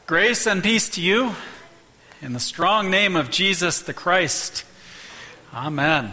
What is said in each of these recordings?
Grace and peace to you in the strong name of Jesus the Christ. Amen.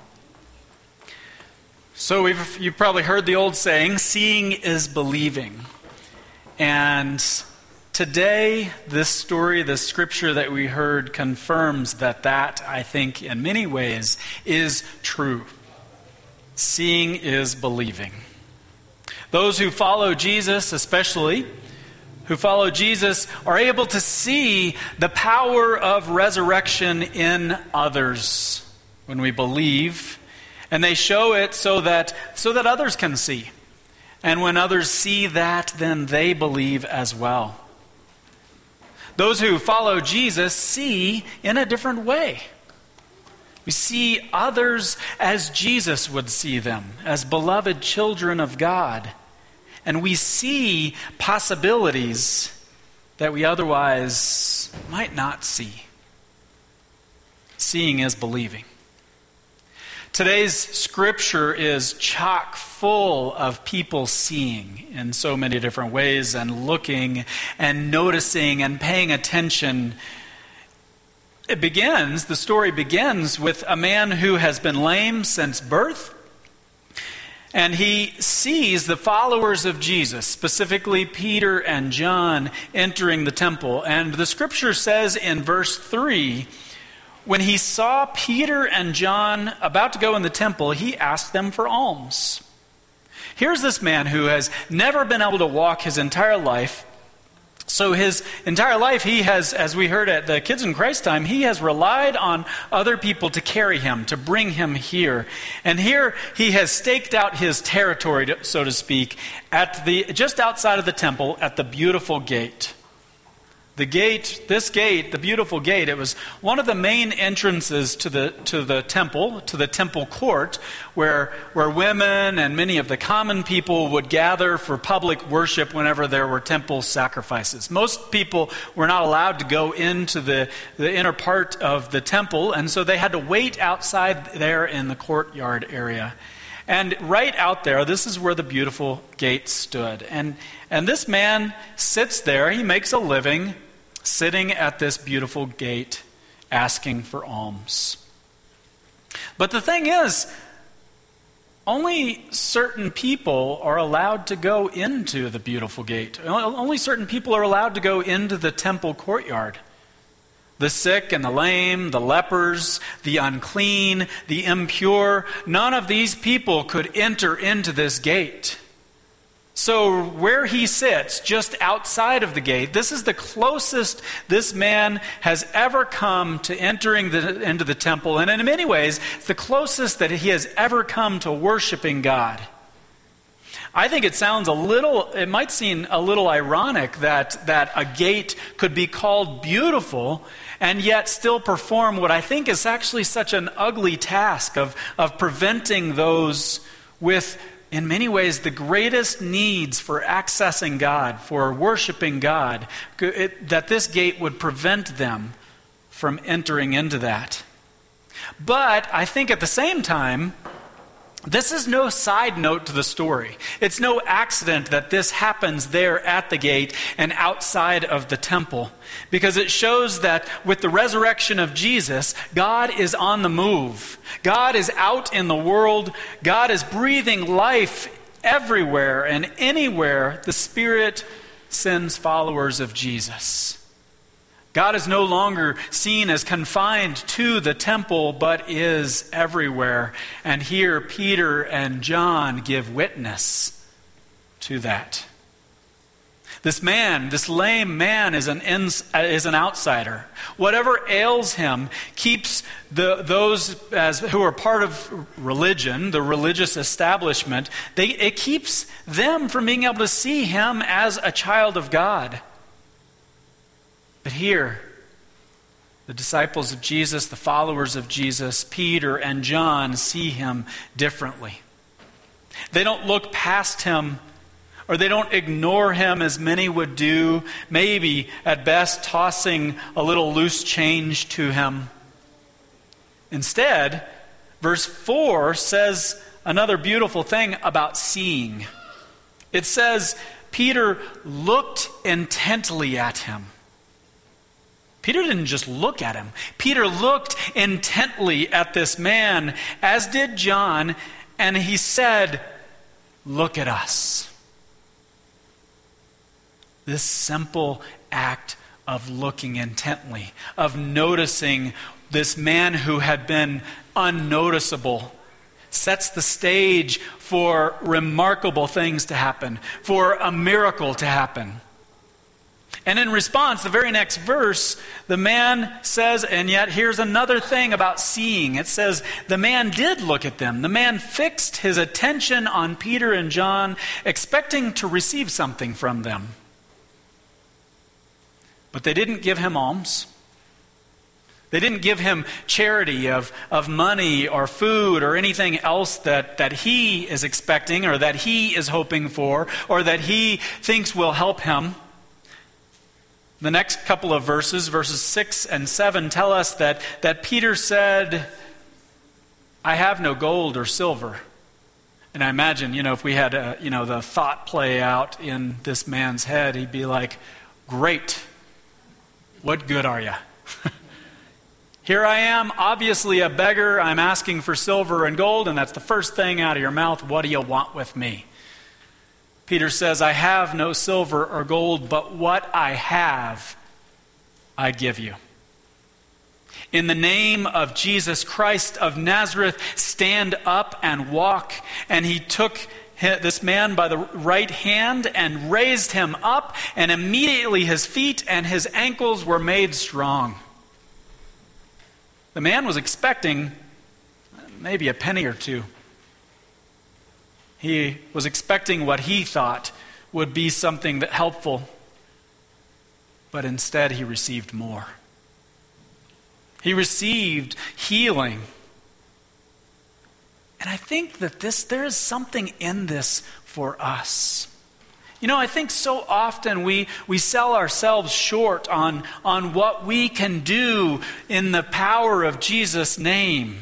So you've probably heard the old saying, seeing is believing. And today, this story, this scripture that we heard confirms that I think, in many ways, is true. Seeing is believing. Those who follow Jesus, especially, who follow Jesus, are able to see the power of resurrection in others when we believe, and they show it so that others can see. And when others see that, then they believe as well. Those who follow Jesus see in a different way. We see others as Jesus would see them, as beloved children of God. And we see possibilities that we otherwise might not see. Seeing is believing. Today's scripture is chock full of people seeing in so many different ways and looking and noticing and paying attention. The story begins with a man who has been lame since birth. And he sees the followers of Jesus, specifically Peter and John, entering the temple. And the scripture says in verse 3, when he saw Peter and John about to go in the temple, he asked them for alms. Here's this man who has never been able to walk his entire life. So his entire life, he has, as we heard at the Kids in Christ time, he has relied on other people to carry him, to bring him here. And here he has staked out his territory, so to speak, just outside of the temple at the beautiful gate. The beautiful gate, it was one of the main entrances to the temple court, where women and many of the common people would gather for public worship whenever there were temple sacrifices. Most people were not allowed to go into the inner part of the temple, and so they had to wait outside there in the courtyard area. And right out there, this is where the beautiful gate stood. And this man sits there, he makes a living sitting at this beautiful gate asking for alms. But the thing is, only certain people are allowed to go into the beautiful gate. Only certain people are allowed to go into the temple courtyard. The sick and the lame, the lepers, the unclean, the impure, none of these people could enter into this gate. So where he sits, just outside of the gate, this is the closest this man has ever come to entering into the temple. And in many ways, it's the closest that he has ever come to worshiping God. I think it might seem a little ironic that a gate could be called beautiful and yet still perform what I think is actually such an ugly task of preventing those with, in many ways, the greatest needs for accessing God, for worshiping God, that this gate would prevent them from entering into that. But I think at the same time, this is no side note to the story. It's no accident that this happens there at the gate and outside of the temple, because it shows that with the resurrection of Jesus, God is on the move. God is out in the world. God is breathing life everywhere and anywhere the Spirit sends followers of Jesus. God is no longer seen as confined to the temple, but is everywhere. And here Peter and John give witness to that. This lame man is an outsider. Whatever ails him keeps those who are part of religion, the religious establishment, it keeps them from being able to see him as a child of God. But here, the disciples of Jesus, the followers of Jesus, Peter and John, see him differently. They don't look past him, or they don't ignore him as many would do, maybe at best tossing a little loose change to him. Instead, verse 4 says another beautiful thing about seeing. It says, Peter looked intently at him. Peter didn't just look at him. Peter looked intently at this man, as did John, and he said, "Look at us." This simple act of looking intently, of noticing this man who had been unnoticeable, sets the stage for remarkable things to happen, for a miracle to happen. And in response, the very next verse, the man says, and yet here's another thing about seeing. It says, the man did look at them. The man fixed his attention on Peter and John, expecting to receive something from them. But they didn't give him alms. They didn't give him charity of money or food or anything else that he is expecting or that he is hoping for or that he thinks will help him. The next couple of verses 6 and 7, tell us that Peter said, "I have no gold or silver." And I imagine, if we had the thought play out in this man's head, he'd be like, "Great. What good are you? Here I am, obviously a beggar. I'm asking for silver and gold, and that's the first thing out of your mouth. What do you want with me?" Peter says, "I have no silver or gold, but what I have, I give you. In the name of Jesus Christ of Nazareth, stand up and walk." And he took this man by the right hand and raised him up, and immediately his feet and his ankles were made strong. The man was expecting maybe a penny or two. He was expecting what he thought would be something that helpful, but instead he received more. He received healing. And I think that there is something in this for us. I think so often we sell ourselves short on what we can do in the power of Jesus' name.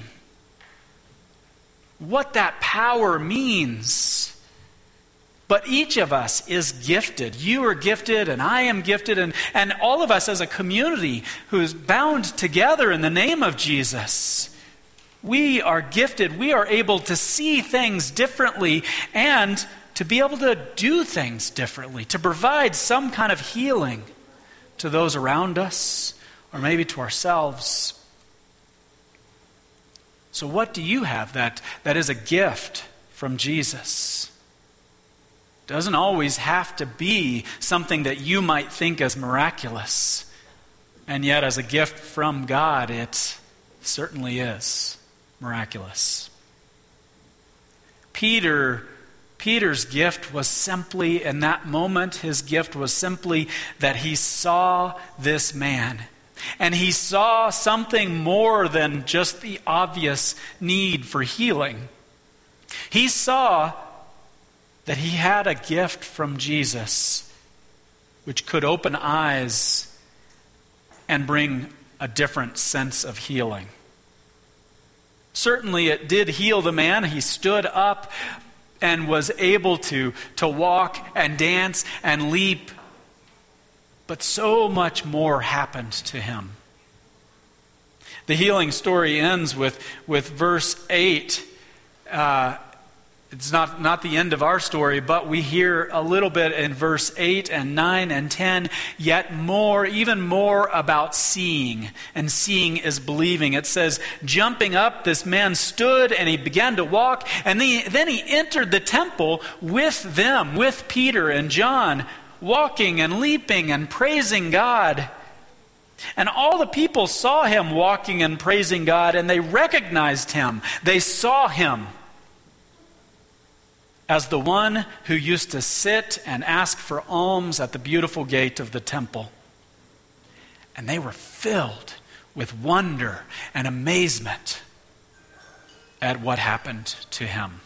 What that power means. But each of us is gifted. You are gifted and I am gifted, and all of us as a community who's bound together in the name of Jesus. We are gifted. We are able to see things differently and to be able to do things differently, to provide some kind of healing to those around us or maybe to ourselves. So what do you have that is a gift from Jesus? It doesn't always have to be something that you might think as miraculous. And yet as a gift from God, it certainly is miraculous. Peter's gift was simply, in that moment, his gift was simply that he saw this man. And he saw something more than just the obvious need for healing. He saw that he had a gift from Jesus which could open eyes and bring a different sense of healing. Certainly it did heal the man. He stood up and was able to walk and dance and leap. But so much more happened to him. The healing story ends with verse 8. It's not the end of our story, but we hear a little bit in verse 8 and 9 and 10, yet more, even more about seeing. And seeing is believing. It says, jumping up, this man stood and he began to walk. And then he entered the temple with them, with Peter and John, walking and leaping and praising God. And all the people saw him walking and praising God, and they recognized him. They saw him as the one who used to sit and ask for alms at the beautiful gate of the temple. And they were filled with wonder and amazement at what happened to him.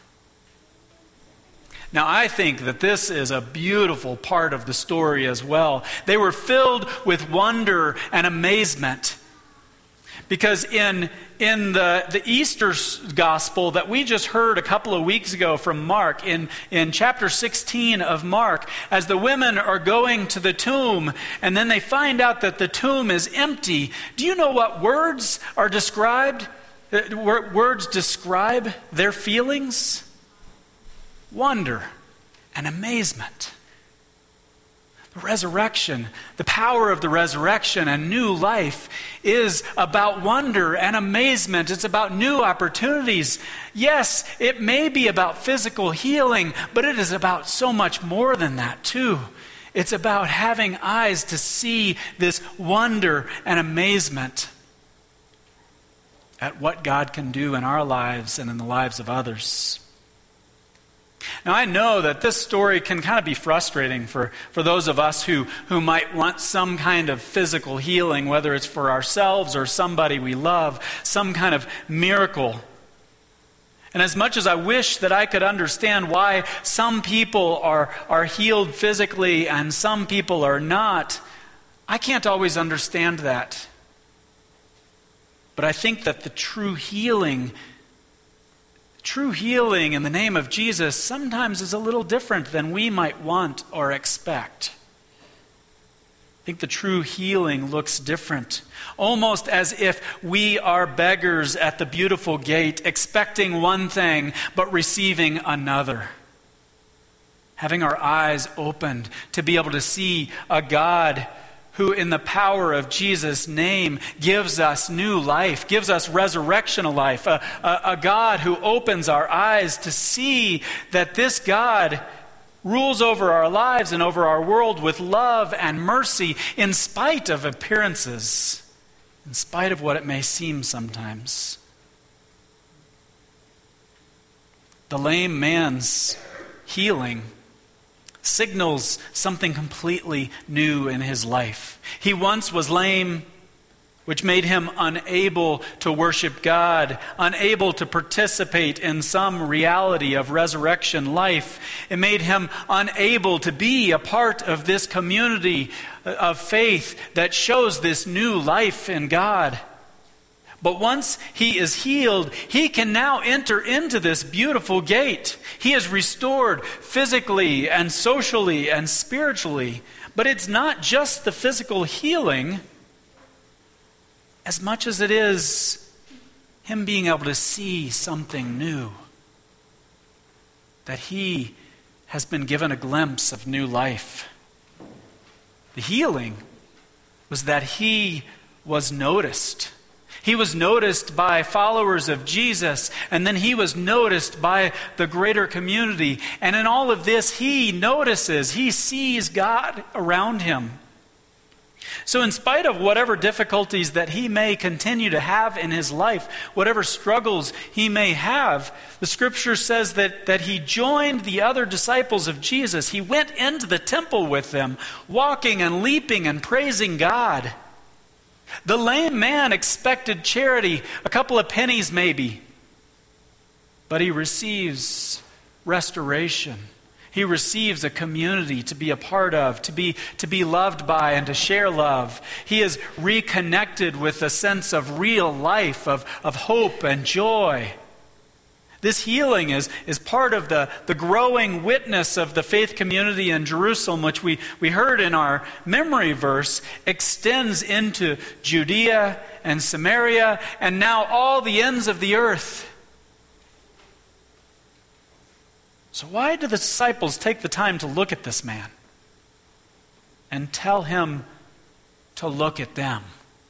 Now, I think that this is a beautiful part of the story as well. They were filled with wonder and amazement Because in the Easter gospel that we just heard a couple of weeks ago from Mark, in chapter 16 of Mark, as the women are going to the tomb and then they find out that the tomb is empty, do you know what words are described? Words describe their feelings? Wonder and amazement. The resurrection, the power of the resurrection and new life is about wonder and amazement. It's about new opportunities. Yes, it may be about physical healing, but it is about so much more than that too. It's about having eyes to see this wonder and amazement at what God can do in our lives and in the lives of others. Now, I know that this story can kind of be frustrating for those of us who might want some kind of physical healing, whether it's for ourselves or somebody we love, some kind of miracle. And as much as I wish that I could understand why some people are healed physically and some people are not, I can't always understand that. But I think that the true healing in the name of Jesus sometimes is a little different than we might want or expect. I think the true healing looks different, almost as if we are beggars at the beautiful gate, expecting one thing but receiving another. Having our eyes opened to be able to see a God who in the power of Jesus' name gives us new life, gives us resurrectional life, a God who opens our eyes to see that this God rules over our lives and over our world with love and mercy in spite of appearances, in spite of what it may seem sometimes. The lame man's healing signals something completely new in his life. He once was lame, which made him unable to worship God, unable to participate in some reality of resurrection life. It made him unable to be a part of this community of faith that shows this new life in God. But once he is healed, he can now enter into this beautiful gate. He is restored physically and socially and spiritually. But it's not just the physical healing as much as it is him being able to see something new. That he has been given a glimpse of new life. The healing was that he was noticed. He was noticed by followers of Jesus, and then he was noticed by the greater community. And in all of this, he notices, he sees God around him. So in spite of whatever difficulties that he may continue to have in his life, whatever struggles he may have, the scripture says that he joined the other disciples of Jesus. He went into the temple with them, walking and leaping and praising God. The lame man expected charity, a couple of pennies maybe. But he receives restoration. He receives a community to be a part of, to be loved by and to share love. He is reconnected with a sense of real life, of hope and joy. This healing is part of the growing witness of the faith community in Jerusalem, which we heard in our memory verse, extends into Judea and Samaria and now all the ends of the earth. So why do the disciples take the time to look at this man and tell him to look at them?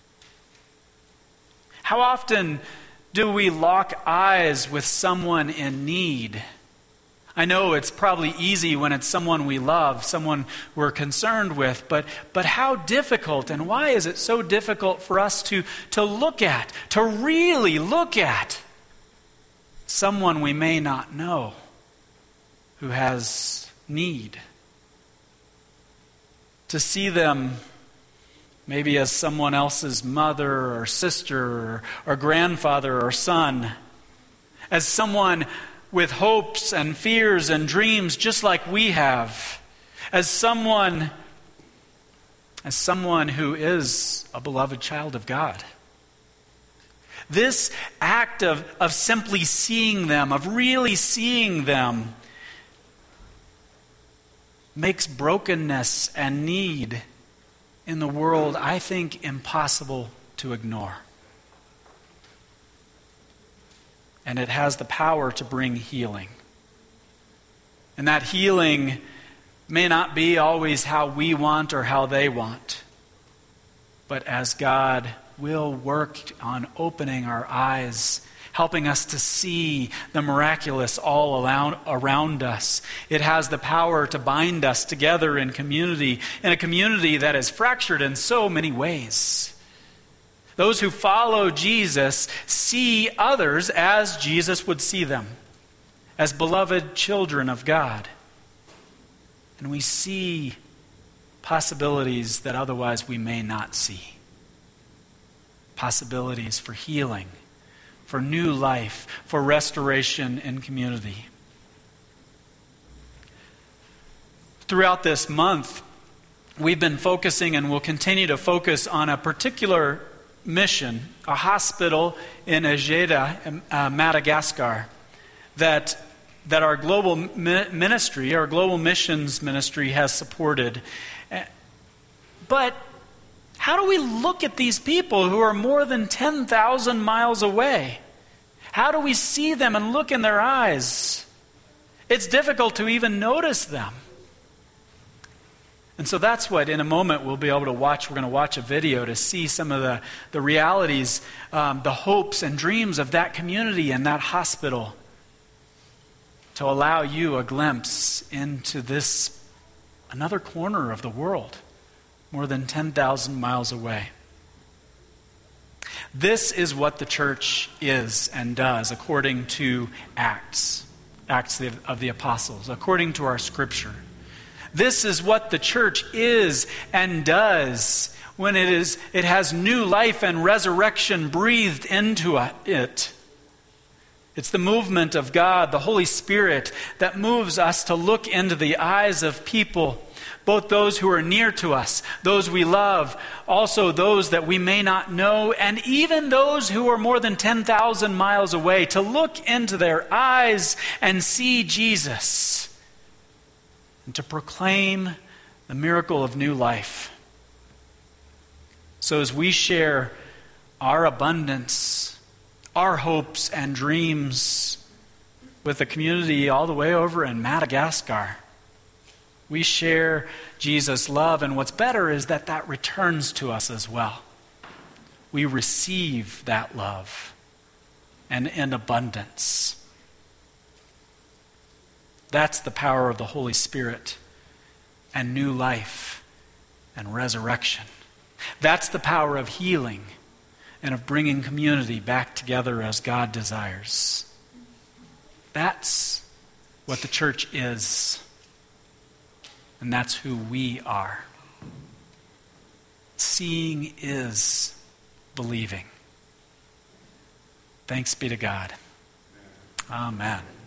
How often do we lock eyes with someone in need? I know it's probably easy when it's someone we love, someone we're concerned with, but how difficult, and why is it so difficult for us to look at, to really look at someone we may not know who has need? To see them maybe as someone else's mother or sister or grandfather or son, as someone with hopes and fears and dreams just like we have, as someone who is a beloved child of God. This act of simply seeing them, of really seeing them, makes brokenness and need in the world, I think, impossible to ignore. And it has the power to bring healing. And that healing may not be always how we want or how they want, but as God will work on opening our eyes, helping us to see the miraculous all around us. It has the power to bind us together in a community that is fractured in so many ways. Those who follow Jesus see others as Jesus would see them, as beloved children of God. And we see possibilities that otherwise we may not see. Possibilities for healing, for new life, for restoration in community. Throughout this month, we've been focusing and will continue to focus on a particular mission, a hospital in Ejeda, Madagascar, that our global ministry, our global missions ministry has supported. But how do we look at these people who are more than 10,000 miles away? How do we see them and look in their eyes? It's difficult to even notice them. And so that's what, in a moment, we'll be able to watch. We're going to watch a video to see some of the realities, the hopes and dreams of that community and that hospital, to allow you a glimpse into this, another corner of the world, more than 10,000 miles away. This is what the church is and does according to Acts of the Apostles, according to our Scripture. This is what the church is and does when it has new life and resurrection breathed into it. It's the movement of God, the Holy Spirit, that moves us to look into the eyes of people, both those who are near to us, those we love, also those that we may not know, and even those who are more than 10,000 miles away, to look into their eyes and see Jesus, and to proclaim the miracle of new life. So as we share our abundance, our hopes and dreams with the community all the way over in Madagascar, we share Jesus' love, and what's better is that returns to us as well. We receive that love, and in abundance. That's the power of the Holy Spirit and new life and resurrection. That's the power of healing and of bringing community back together as God desires. That's what the church is. And that's who we are. Seeing is believing. Thanks be to God. Amen.